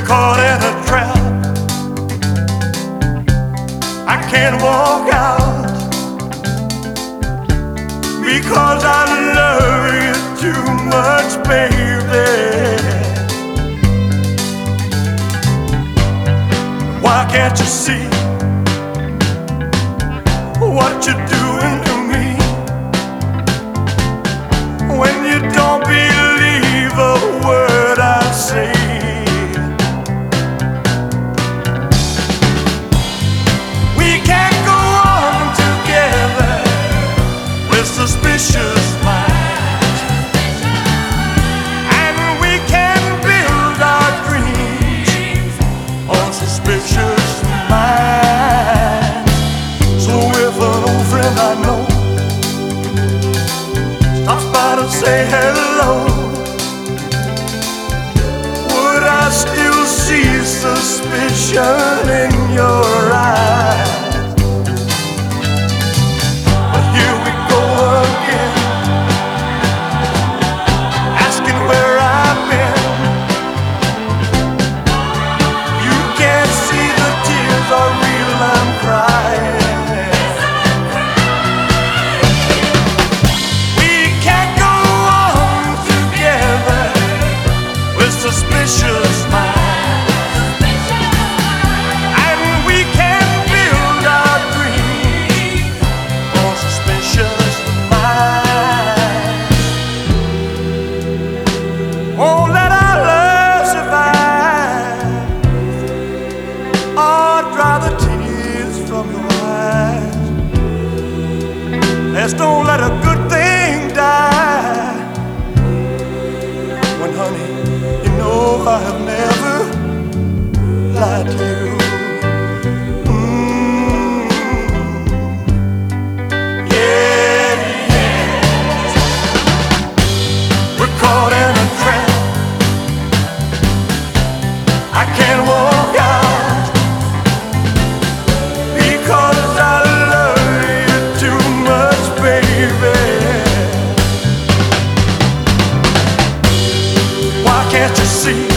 caught in a trap. I can't walk out because I love you too much, baby. Why can't you see what you're doing to me? When you don't believe a word I say, we can't go on together with suspicious minds, and we can build our dreams on suspicious minds. So if an old friend I know stops by to say hello, would I still see suspicion in your eyes? But here we go again, asking where I've been. You can't see the tears are real, I'm crying. Suspicious minds, and we can build our dreams on suspicious minds. Oh, let our love survive, or dry the tears from your eyes. Let's don't let a good thing die. When, honey, no, I have never lied to you. Yeah, yeah. We're caught in a trap. I can't walk out because I love you too much, baby. Why can't you see